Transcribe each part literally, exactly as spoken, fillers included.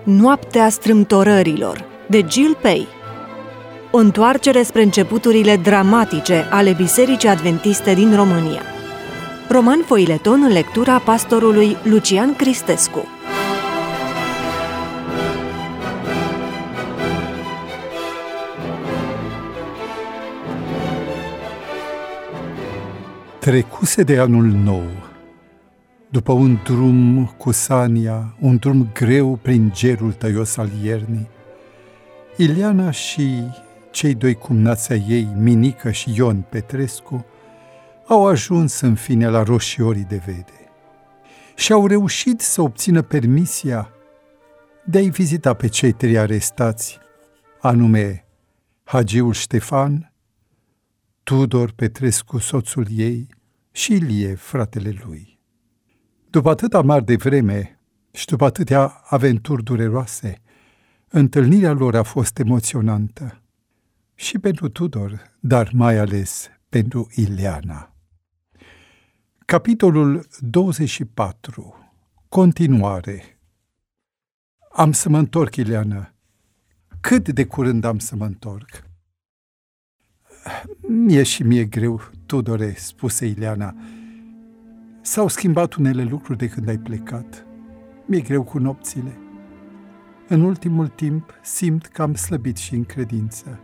Noaptea strâmtorărilor, de Jill Pei. O întoarcere spre începuturile dramatice ale Bisericii Adventiste din România. Roman foileton în lectura pastorului Lucian Cristescu. Trecuse de anul nou. După un drum cu Sania, un drum greu prin gerul tăios al iernii, Ileana și cei doi cumnați ai ei, Minică și Ion Petrescu, au ajuns în fine la Roșiorii de Vede și au reușit să obțină permisia de a-i vizita pe cei trei arestați, anume Hagiul Ștefan, Tudor Petrescu, soțul ei, și Ilie, fratele lui. După atâta mare de vreme și după atâtea aventuri dureroase, întâlnirea lor a fost emoționantă și pentru Tudor, dar mai ales pentru Ileana. Capitolul douăzeci și patru. Continuare. Am să mă întorc, Ileana. Cât de curând am să mă întorc? Mie și mie greu, Tudore, spuse Ileana. S-au schimbat unele lucruri de când ai plecat. Mi-e greu cu nopțile. În ultimul timp simt că am slăbit și în credință.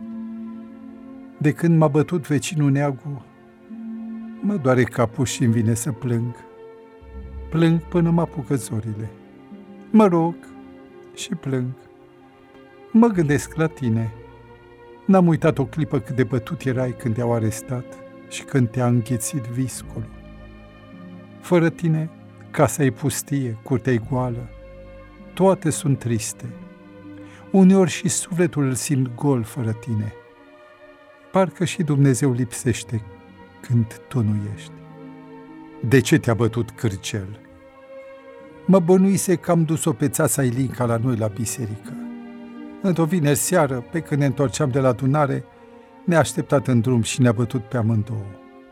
De când m-a bătut vecinul Neagu, mă doare capul și îmi vine să plâng. Plâng până mă apucă zorile. Mă rog și plâng. Mă gândesc la tine. N-am uitat o clipă cât de bătut erai când te-au arestat și când te-a înghițit viscolul. Fără tine, casa e pustie, curtea e goală. Toate sunt triste. Uneori și sufletul îl simt gol fără tine. Parcă și Dumnezeu lipsește când tu nu ești. De ce te-a bătut Cârcel? Mă bănuise că am dus-o pe țața Ilinca la noi la biserică. Într-o vineri seară, pe când ne întorceam de la adunare, ne-a așteptat în drum și ne-a bătut pe amândouă.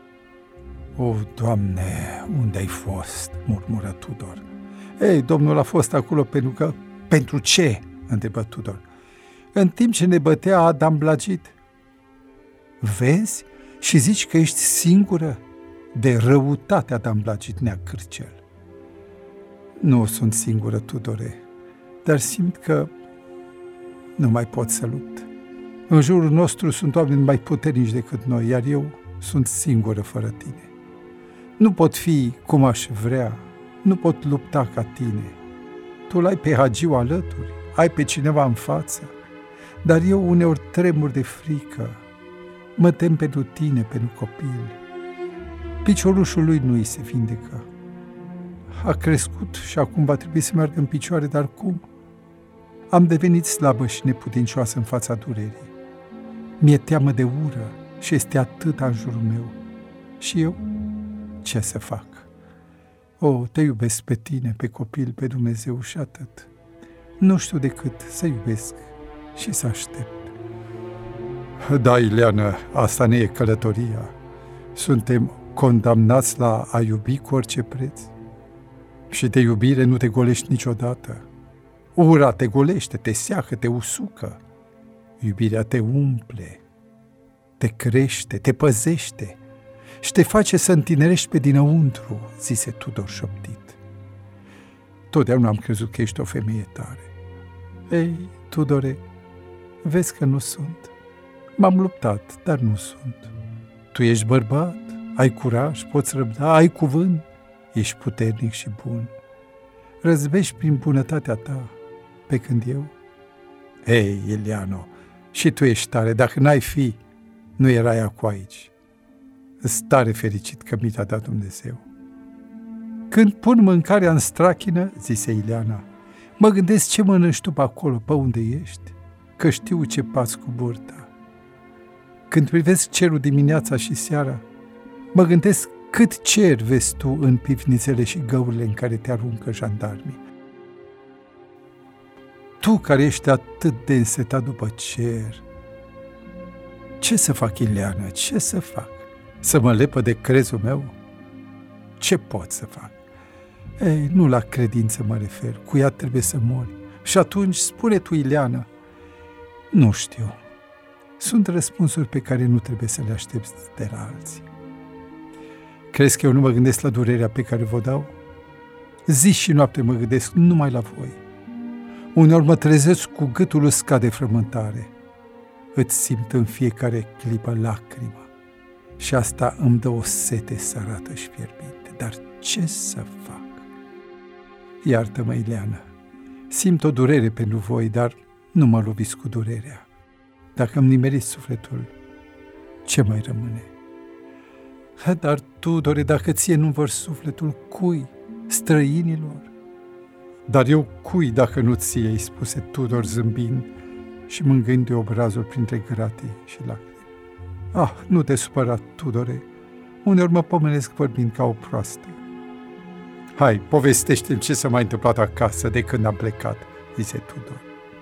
O, Doamne, unde ai fost? Murmură Tudor. Ei, domnul a fost acolo pentru că... Pentru ce? Întrebă Tudor. În timp ce ne bătea, a damblagit. Vezi? Și zici că ești singură? De răutate a damblagit nea Cârcel. Nu sunt singură, Tudore, dar simt că nu mai pot să lupt. În jurul nostru sunt oameni mai puternici decât noi, iar eu sunt singură fără tine. Nu pot fi cum aș vrea, nu pot lupta ca tine. Tu l-ai pe Hagiu alături, ai pe cineva în față, dar eu uneori tremur de frică. Mă tem pentru tine, pentru copil. Piciorușul lui nu îi se vindecă. A crescut și acum va trebui să meargă în picioare, dar cum? Am devenit slabă și neputincioasă în fața durerii. Mi-e teamă de ură și este atâta în jurul meu. Și eu? Ce să fac? O, te iubesc pe tine, pe copil, pe Dumnezeu și atât. Nu știu decât să iubesc și să aștept. Da, Ileana, asta ne e călătoria. Suntem condamnați la a iubi cu orice preț. Și de iubire nu te golești niciodată. Ura te golește, te seacă, te usucă. Iubirea te umple, te crește, te păzește și te face să întinerești pe dinăuntru, zise Tudor șoptit. Totdeauna am crezut că ești o femeie tare. Ei, Tudore, vezi că nu sunt. M-am luptat, dar nu sunt. Tu ești bărbat, ai curaj, poți răbda, ai cuvânt, ești puternic și bun. Răzbești prin bunătatea ta, pe când eu... Ei, Ileano, și tu ești tare, dacă n-ai fi, nu erai acum aici. Îs tare fericit că mi te-a dat Dumnezeu. Când pun mâncarea în strachină, zise Ileana, mă gândesc ce mănânci tu pe acolo, pe unde ești, că știu ce pați cu burta. Când privesc cerul dimineața și seara, mă gândesc cât cer vezi tu în pivnițele și găurile în care te aruncă jandarmii. Tu care ești atât de însetat după cer. Ce să fac, Ileana, ce să fac? Să mă lepă de crezul meu? Ce pot să fac? Ei, nu la credință mă refer, cu ea trebuie să mori. Și atunci spune tu, Ileana. Nu știu. Sunt răspunsuri pe care nu trebuie să le aștepți de la alții. Crezi că eu nu mă gândesc la durerea pe care vă dau? Zi și noapte mă gândesc numai la voi. Uneori mă trezesc cu gâtul uscat de frământare. Îți simt în fiecare clipă lacrima și asta îmi dă o sete sărată și fierbinte. Dar ce să fac? Iartă-mă, Ileana, simt o durere pentru voi, dar nu mă loviți cu durerea. Dacă îmi nimeriți sufletul, ce mai rămâne? Dar, Tudore, dacă ție nu vărs sufletul, cui? Străinilor? Dar eu cui dacă nu ție, îi spuse Tudor zâmbind și mângâind de obrazul printre gratii și lacrimi. Ah, nu te supăra, Tudore, uneori mă pomenesc vorbind ca o proastă. Hai, povestește-mi ce s-a mai întâmplat acasă de când am plecat, zise Tudor.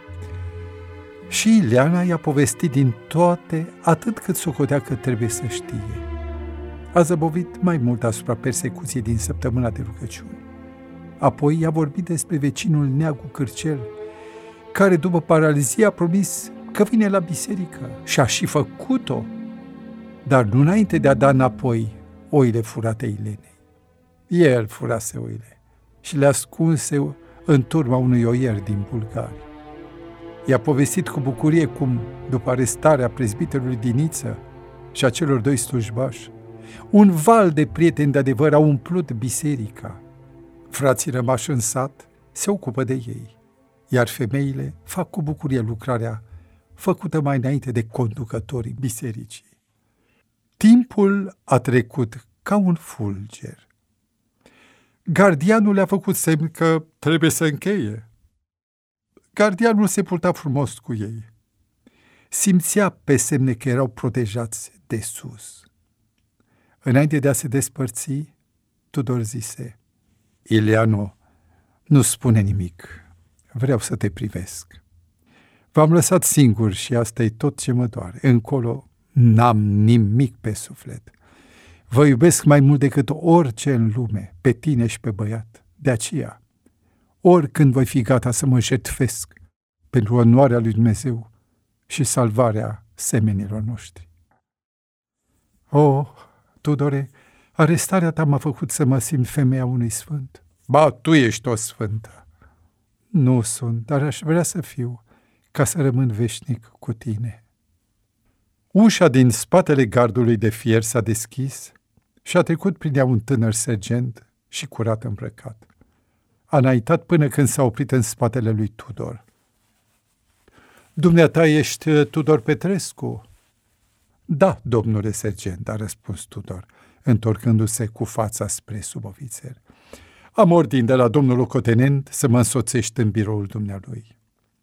Și Ileana i-a povestit din toate atât cât socotea că trebuie să știe. A zăbovit mai mult asupra persecuției din săptămâna de rugăciuni. Apoi i-a vorbit despre vecinul Neagu Cârcel, care după paralizie a promis că vine la biserică și a și făcut-o, dar nu înainte de a da înapoi oile furate Ilenei. El furase oile și le ascunse în turma unui oier din Bulgari. I-a povestit cu bucurie cum, după arestarea prezbiterului Diniță și a celor doi slujbași, un val de prieteni de adevăr au umplut biserica. Frații rămași în sat se ocupă de ei, iar femeile fac cu bucurie lucrarea făcută mai înainte de conducătorii bisericii. Timpul a trecut ca un fulger. Gardianul le-a făcut semn că trebuie să încheie. Gardianul se purta frumos cu ei. Simțea pe semne că erau protejați de sus. Înainte de a se despărți, Tudor zise: Ileano, nu spune nimic. Vreau să te privesc. V-am lăsat singur și asta e tot ce mă doare. Încolo n-am nimic pe suflet. Vă iubesc mai mult decât orice în lume, pe tine și pe băiat. De aceea, oricând voi fi gata să mă jertfesc pentru onoarea lui Dumnezeu și salvarea semenilor noștri. Oh, Tudore, arestarea ta m-a făcut să mă simt femeia unui sfânt. Ba, tu ești o sfântă. Nu sunt, dar aș vrea să fiu, ca să rămân veșnic cu tine. Ușa din spatele gardului de fier s-a deschis și a trecut prin ea un tânăr sergent și curat îmbrăcat. A înaintat până când s-a oprit în spatele lui Tudor. Dumneata ești Tudor Petrescu? Da, domnule sergent, a răspuns Tudor, întorcându-se cu fața spre subofițer. Am ordin de la domnul locotenent să mă însoțești în biroul dumnealui.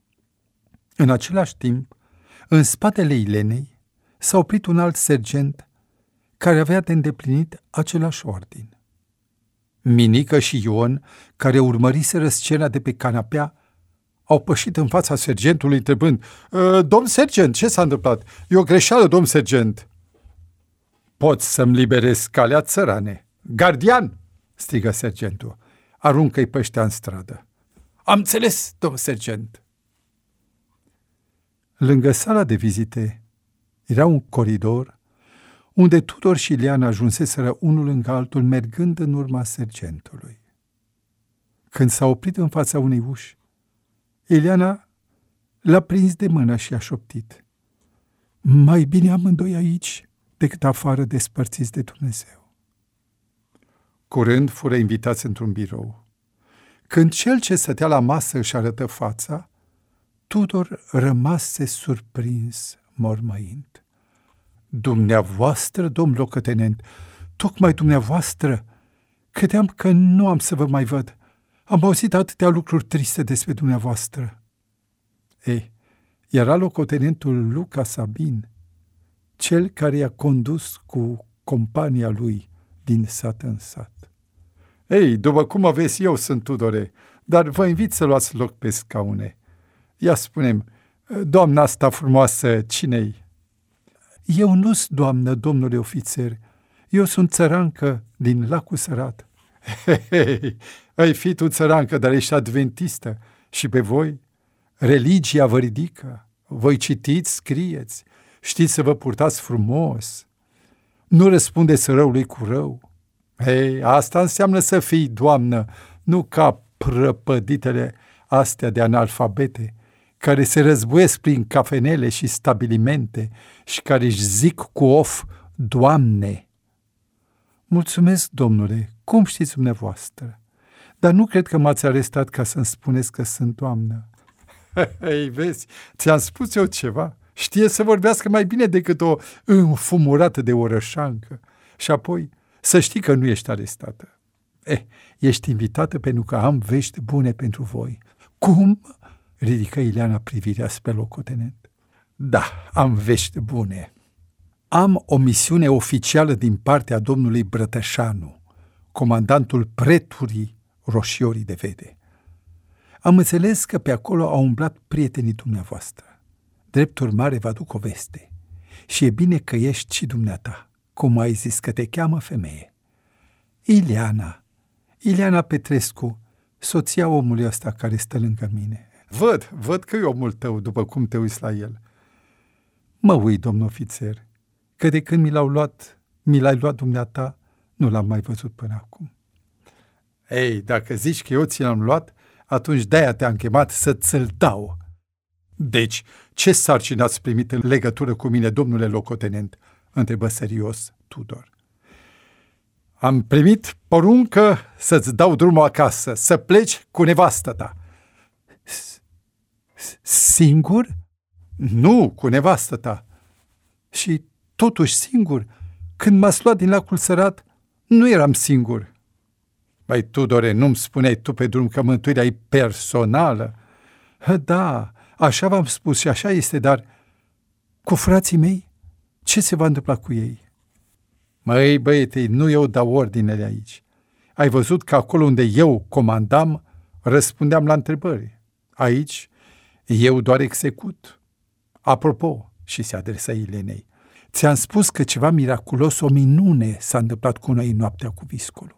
În același timp, în spatele Ilenei, s-a oprit un alt sergent care avea de îndeplinit același ordin. Minică și Ion, care urmăriseră scena de pe canapea, au pășit în fața sergentului întrebând: Domn sergent, ce s-a întâmplat? E o greșeală, domn sergent. Poți să-mi liberezi calea, țărane. Gardian! Strigă sergentul. Aruncă-i pe ăștia în stradă. Am înțeles, domn sergent. Lângă sala de vizite era un coridor unde Tudor și Ileana ajunseseră unul lângă altul, mergând în urma sergentului. Când s-a oprit în fața unei uși, Ileana l-a prins de mână și a șoptit: mai bine amândoi aici decât afară, despărțiți de Dumnezeu. Curând fură invitați într-un birou. Când cel ce stătea la masă își arătă fața, Tudor rămase surprins, mormăind: Dumneavoastră, domn locotenent, tocmai dumneavoastră? Credeam că nu am să vă mai văd. Am auzit atâtea lucruri triste despre dumneavoastră. Ei, era locotenentul Luca Sabin, cel care i-a condus cu compania lui din sat în sat. Ei, după cum aveți, eu sunt Tudore, dar vă invit să luați loc pe scaune. Ia spune-mi, doamna asta frumoasă, cine-i? Eu nu-s doamnă, domnule ofițer, eu sunt țărancă din Lacul Sărat. Hei, hei, ai fi tu țărancă, dar ești adventistă și pe voi Religia vă ridică, voi citiți, scrieți, știți să vă purtați frumos, nu răspundeți răului cu rău. Ei, asta înseamnă să fii, Doamnă, nu ca prăpăditele astea de analfabete, care se războiesc prin cafenele și stabilimente și care își zic cu of, Doamne. Mulțumesc, Domnule, cum știți dumneavoastră, dar nu cred că m-ați arestat ca să-mi spuneți că sunt Doamnă. Ei, vezi, ți-am spus eu ceva. Știe să vorbească mai bine decât o înfumurată de orășancă. Și apoi, să știi că nu ești arestată. Eh, ești invitată pentru că am vești bune pentru voi. Cum? Ridică Ileana privirea spre locotenent. Da, am vești bune. Am o misiune oficială din partea domnului Brătășanu, comandantul preturii Roșiorii de Vede. Am înțeles că pe acolo au umblat prietenii dumneavoastră. Drept urmare vă aduc o veste. Și e bine că ești și dumneata, cum ai zis că te cheamă, femeie. Ileana, Ileana Petrescu, soția omului ăsta care stă lângă mine. Văd, văd că e omul tău, după cum te uiți la el. Mă uit, domn ofițer, că de când mi l-au luat, mi l-ai luat dumneata, nu l-am mai văzut până acum. Ei, dacă zici că eu ți l-am luat, atunci de-aia te-am chemat să ți-l dau. Deci, ce sarcină ați primit în legătură cu mine, domnule locotenent? Întrebă serios Tudor. Am primit poruncă să-ți dau drumul acasă, să pleci cu nevastă ta. Singur? Nu, cu nevastă ta. Și totuși singur, când m-ați luat din lacul sărat, nu eram singur. Băi, Tudore, nu-mi spuneai tu pe drum că mântuirea e personală? Da, așa v-am spus și așa este, dar cu frații mei, ce se va întâmpla cu ei? Măi, băiete, nu eu dau ordinele aici. Ai văzut că acolo unde eu comandam, răspundeam la întrebări. Aici, eu doar execut. Apropo, și se adresa Ilenei, ți-am spus că ceva miraculos, o minune s-a întâmplat cu noi în noaptea cu viscolul.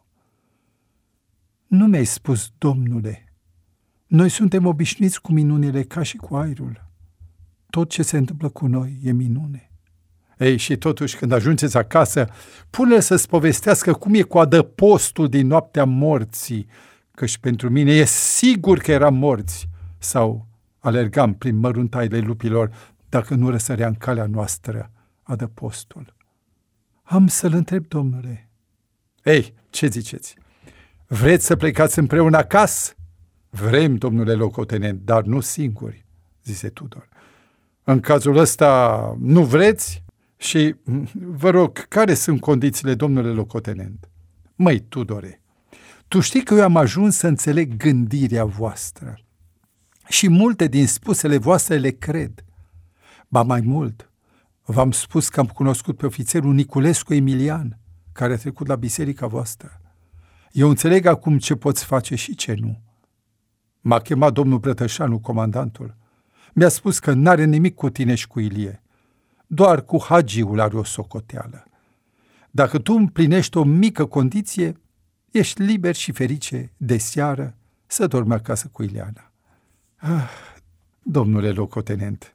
Nu mi-ai spus, domnule. Noi suntem obișnuiți cu minunile ca și cu aerul. Tot ce se întâmplă cu noi e minune. Ei, și totuși, când ajungeți acasă, pune-l să-ți povestească cum e cu adăpostul din noaptea morții, căci pentru mine e sigur că eram morți, sau alergam prin măruntaile lupilor, dacă nu răsărea în calea noastră adăpostul. Am să-l întreb, domnule. Ei, ce ziceți? Vreți să plecați împreună acasă? Vrem, domnule locotenent, dar nu singuri, zise Tudor. În cazul ăsta nu vreți? Și vă rog, care sunt condițiile, domnule locotenent? Măi, Tudore, tu știi că eu am ajuns să înțeleg gândirea voastră și multe din spusele voastre le cred. Ba mai mult, v-am spus că am cunoscut pe ofițerul Niculescu Emilian, care a trecut la biserica voastră. Eu înțeleg acum ce poți face și ce nu. M-a chemat domnul Brătășanu, comandantul. Mi-a spus că n-are nimic cu tine și cu Ilie. Doar cu hagiul are o socoteală. Dacă tu împlinești o mică condiție, ești liber și ferice de seară să dormi acasă cu Ileana. Ah, domnule locotenent,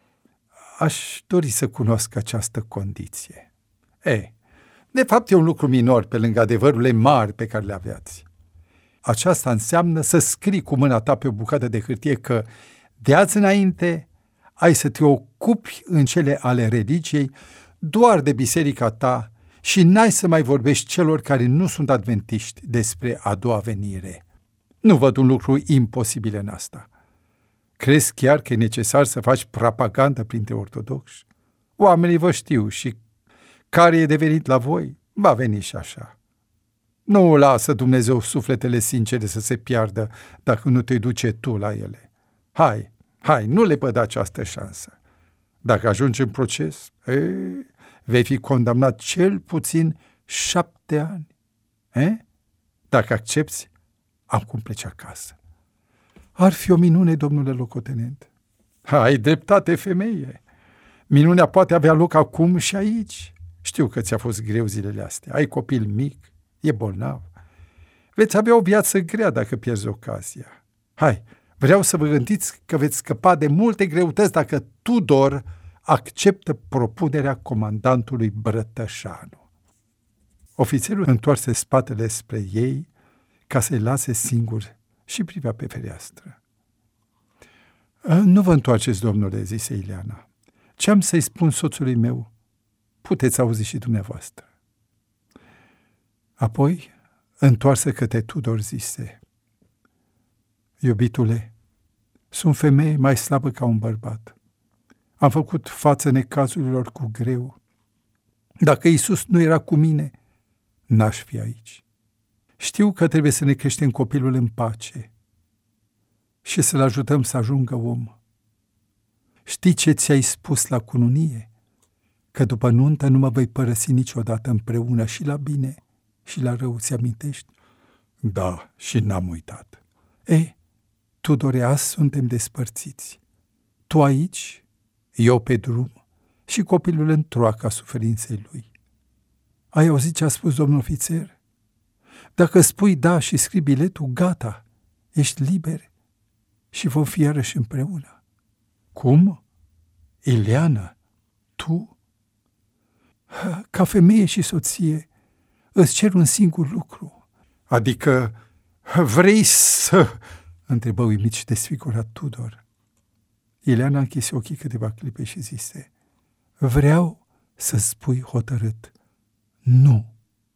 aș dori să cunosc această condiție. E, de fapt e un lucru minor pe lângă adevărurile mari pe care le aveați. Aceasta înseamnă să scrii cu mâna ta pe o bucată de hârtie că de azi înainte ai să te ocupi în cele ale religiei doar de biserica ta și n-ai să mai vorbești celor care nu sunt adventiști despre a doua venire. Nu văd un lucru imposibil în asta. Crezi chiar că e necesar să faci propagandă printre ortodoxi? Oamenii vă știu și care e devenit la voi, va veni și așa. Nu lasă Dumnezeu sufletele sincere să se piardă dacă nu te duce tu la ele. Hai, hai, nu le păda această șansă. Dacă ajungi în proces, e, vei fi condamnat cel puțin șapte ani. E? Dacă accepți, am cum pleci acasă. Ar fi o minune, domnule locotenent. Ai dreptate, femeie. Minunea poate avea loc acum și aici. Știu că ți-a fost greu zilele astea. Ai copil mic, e bolnav. Veți avea o viață grea dacă pierzi ocazia. Hai, Vreau să vă gândiți că veți scăpa de multe greutăți dacă Tudor acceptă propunerea comandantului Brătășanu. Ofițerul întoarse spatele spre ei ca să-i lase singur și privea pe fereastră. Nu vă întoarceți, domnule, zise Ileana. Ce am să-i spun soțului meu, puteți auzi și dumneavoastră. Apoi, întoarsă către Tudor, zise: Iubitule, sunt femeie mai slabă ca un bărbat. Am făcut față necazurilor cu greu. Dacă Iisus nu era cu mine, n-aș fi aici. Știu că trebuie să ne creștem copilul în pace și să-l ajutăm să ajungă om. Știi ce ți-ai spus la cununie? Că după nuntă nu mă vei părăsi niciodată împreună și la bine și la rău, ți amintești? Da, și n-am uitat. E, Tudore, azi suntem despărțiți. Tu aici, eu pe drum și copilul în troaca suferinței lui. Ai auzit ce a spus domnul ofițer? Dacă spui da și scrii biletul, gata, ești liber și vom fi iarăși împreună. Cum? Ileana, tu? Ca femeie și soție, îți cer un singur lucru. Adică vrei să... întrebă uimit și desfigurat Tudor. Ileana închise ochii câteva clipe și zise: vreau să spui hotărât nu.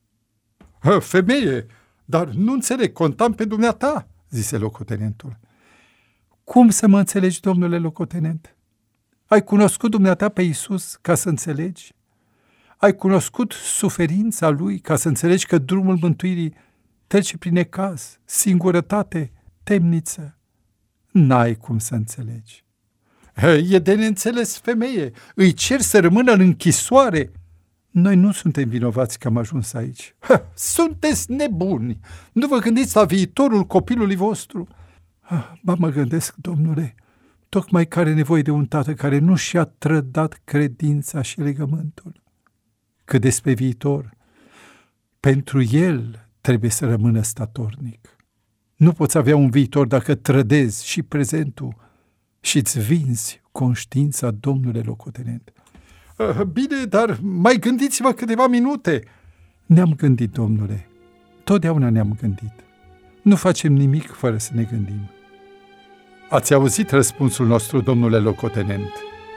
Femeie, dar nu înțeleg, contam pe dumneata, zise locotenentul. Cum să mă înțelegi, domnule locotenent? Ai cunoscut dumneata pe Iisus ca să înțelegi? Ai cunoscut suferința lui ca să înțelegi că drumul mântuirii trece prin necaz, singurătate, temniță? N-ai cum să înțelegi. E de neînțeles, femeie, îi cer să rămână în închisoare. Noi nu suntem vinovați că am ajuns aici. Ha, sunteți nebuni! Nu vă gândiți la viitorul copilului vostru? Ah, ba mă gândesc, domnule, tocmai că are nevoie de un tată care nu și-a trădat credința și legământul. Că despre viitor, pentru el trebuie să rămână statornic. Nu poți avea un viitor dacă trădezi și prezentul și îți vinzi conștiința, domnule locotenent. Bine, dar mai gândiți-vă câteva minute. Ne-am gândit, domnule. Totdeauna ne-am gândit. Nu facem nimic fără să ne gândim. Ați auzit răspunsul nostru, domnule locotenent.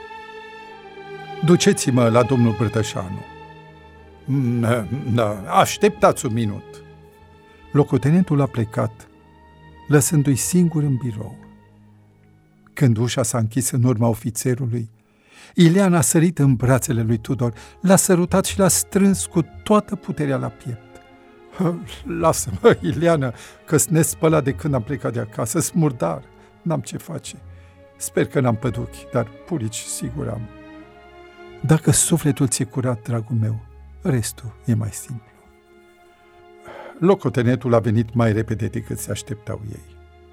Duceți-mă la domnul Brătășanu. Așteptați un minut. Locotenentul a plecat, lăsându-i singur în birou. Când ușa s-a închis în urma ofițerului, Ileana a sărit în brațele lui Tudor, l-a sărutat și l-a strâns cu toată puterea la piept. Lasă-mă, Ileana, că-s nespălat de când am plecat de acasă, smurdar, n-am ce face. Sper că n-am păduchi, dar purici sigur am. Dacă sufletul ți-e curat, dragul meu, restul e mai simplu. Locotenentul a venit mai repede decât se așteptau ei.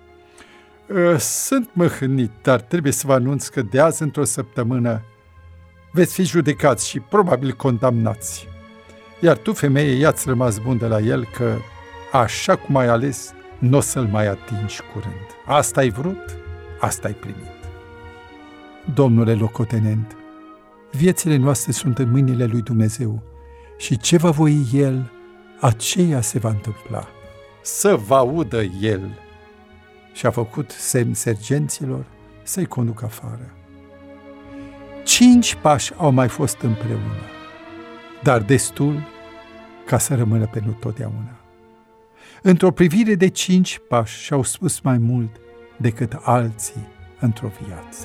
Sunt mâhnit, dar trebuie să vă anunț că de azi într-o săptămână veți fi judecați și probabil condamnați. Iar tu, femeie, i-ați rămas bun de la el că, așa cum ai ales, nu o să-l mai atingi curând. Asta ai vrut, asta ai primit. Domnule locotenent, viețile noastre sunt în mâinile lui Dumnezeu și ce va voi El, aceea se va întâmpla. Să vă audă El! Și a făcut semn sergenților să-i conducă afară. Cinci pași au mai fost împreună, dar destul ca să rămână pentru totdeauna. Într-o privire de cinci pași și-au spus mai mult decât alții într-o viață.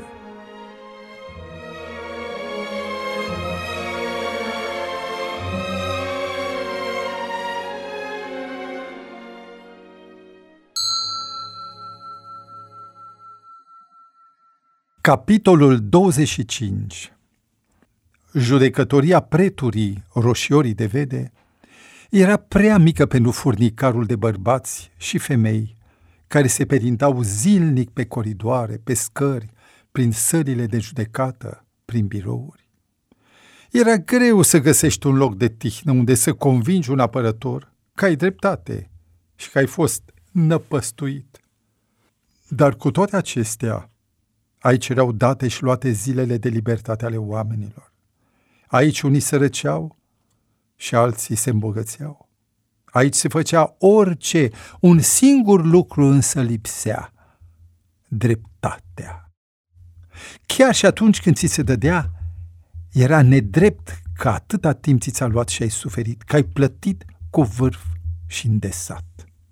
Capitolul douăzeci și cinci. Judecătoria preturii Roșiorii de Vede era prea mică pentru furnicarul de bărbați și femei care se perindau zilnic pe coridoare, pe scări, prin sălile de judecată, prin birouri. Era greu să găsești un loc de tihnă unde să convingi un apărător că ai dreptate și că ai fost năpăstuit. Dar cu toate acestea, aici erau date și luate zilele de libertate ale oamenilor. Aici unii sărăceau și alții se îmbogățeau. Aici se făcea orice, un singur lucru însă lipsea: dreptatea. Chiar și atunci când ți se dădea, era nedrept că atâta timp ți ți-a luat și ai suferit, că ai plătit cu vârf și îndesat.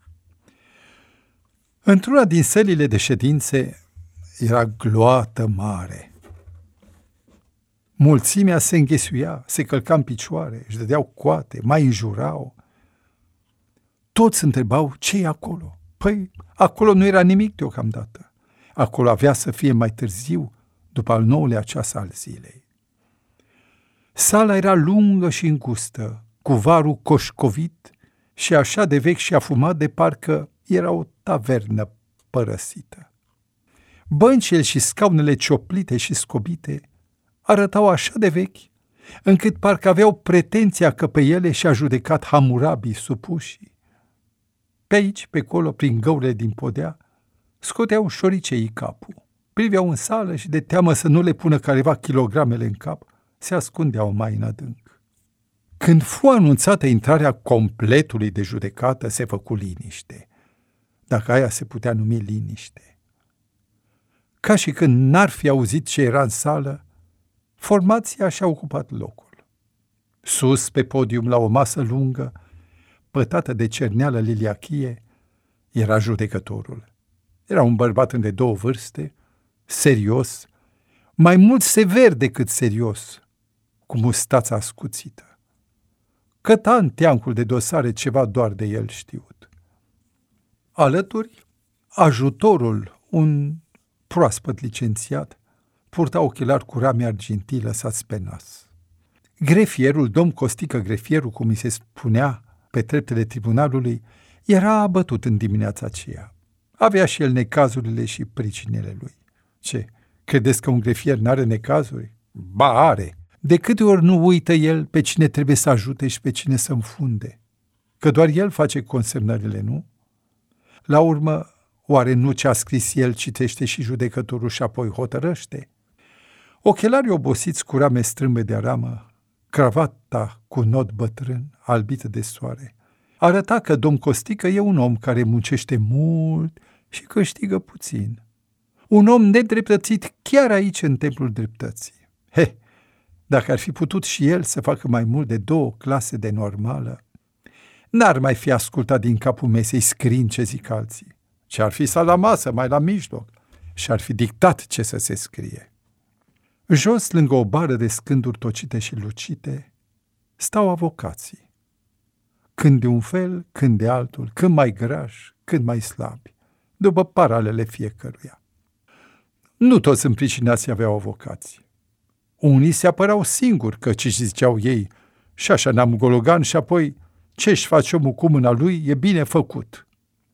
Într-una din sălile de ședințe era gloată mare. Mulțimea se înghesuia, se călca în picioare, își dădeau coate, mai înjurau. Toți întrebau ce e acolo. Păi, acolo nu era nimic deocamdată. Acolo avea să fie mai târziu, după al nouălea ceas al zilei. Sala era lungă și îngustă, cu varul coșcovit și așa de vechi și afumat de parcă era o tavernă părăsită. Băncile și scaunele cioplite și scobite arătau așa de vechi, încât parcă aveau pretenția că pe ele și-a judecat Hamurabii supușii. Pe aici, pe acolo, prin găurile din podea, scoteau șoriceii capul, priveau în sală și de teamă să nu le pună careva kilogramele în cap, se ascundeau mai în adânc. Când fu anunțată intrarea completului de judecată, se făcu liniște, dacă aia se putea numi liniște. Ca și când n-ar fi auzit ce era în sală, formația și-a ocupat locul. Sus, pe podium, la o masă lungă, pătată de cerneală liliachie, era judecătorul. Era un bărbat de două vârste, serios, mai mult sever decât serios, cu mustața ascuțită. Căta în teancul de dosare ceva doar de el știut. Alături, ajutorul, un proaspăt licențiat, purta ochelari cu rame argintii lăsați pe nas. Grefierul, domn Costică Grefierul, cum îi se spunea pe treptele tribunalului, era abătut în dimineața aceea. Avea și el necazurile și pricinele lui. Ce, credeți că un grefier n-are necazuri? Ba, are! De câte ori nu uită el pe cine trebuie să ajute și pe cine să înfunde? Că doar el face consemnările, nu? La urmă, oare nu ce a scris el citește și judecătorul și apoi hotărăște? Ochelarii obosiți cu rame strâmbe de aramă, cravata cu nod bătrân, albită de soare, arăta că domn Costică e un om care muncește mult și câștigă puțin. Un om nedreptățit chiar aici în templul dreptății. He, dacă ar fi putut și el să facă mai mult de două clase de normală, n-ar mai fi ascultat din capul mesei scriind ce zic alții, ci ar fi stat la masă, mai la mijloc, și ar fi dictat ce să se scrie. Jos, lângă o bară de scânduri tocite și lucite, stau avocații. Când de un fel, când de altul, când mai grași, când mai slabi, după paralele fiecăruia. Nu toți împricinații aveau avocații. Unii se apărau singuri, căci ziceau ei, și așa n-am gologan și apoi ce-și face omul cu mâna lui e bine făcut.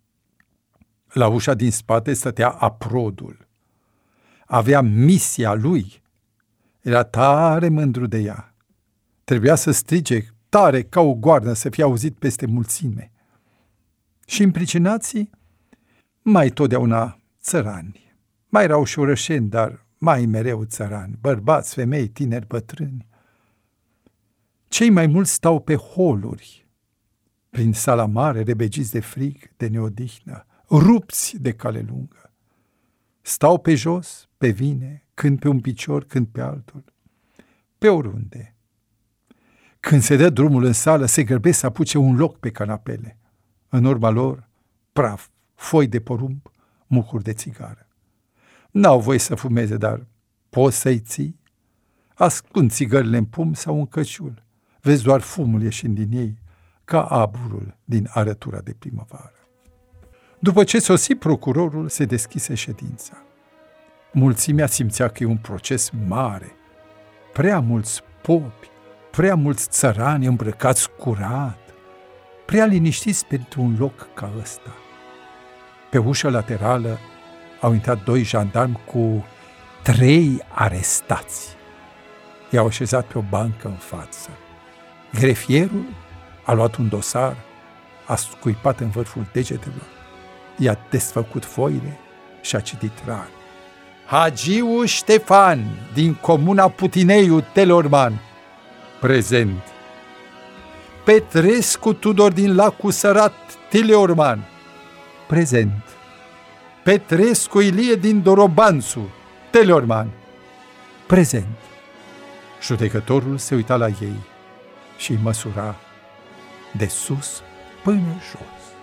La ușa din spate stătea aprodul. Avea misia lui. Era tare mândru de ea. Trebuia să strige tare ca o goarnă să fie auzit peste mulțime. Și împricinații, mai totdeauna țărani. Mai erau și orășeni, dar mai mereu țărani, bărbați, femei, tineri, bătrâni. Cei mai mulți stau pe holuri, prin sala mare, rebegiți de frig, de neodihnă, rupți de cale lungă. Stau pe jos, pe vine, când pe un picior, când pe altul, pe oriunde. Când se dă drumul în sală, se grăbesc să apuce un loc pe canapele. În urma lor, praf, foi de porumb, mucuri de țigară. N-au voie să fumeze, dar poți să-i ții? Ascund țigările în pumn sau în căciul. Vezi doar fumul ieșind din ei, ca aburul din arătura de primăvară. După ce sosi procurorul, se deschise ședința. Mulțimea simțea că e un proces mare. Prea mulți popi, prea mulți țărani îmbrăcați curat, prea liniștiți pentru un loc ca ăsta. Pe ușa laterală au intrat doi jandarmi cu trei arestați. I-au așezat pe o bancă în față. Grefierul a luat un dosar, a scuipat în vârful degetelor, i-a desfăcut foile și a citit rar. Hagiu Ștefan, din comuna Putineiu, Teleorman, prezent. Petrescu Tudor, din Lacul Sărat, Teleorman, prezent. Petrescu Ilie, din Dorobanțu, Teleorman, prezent. Judecătorul se uita la ei și îi măsura de sus până jos.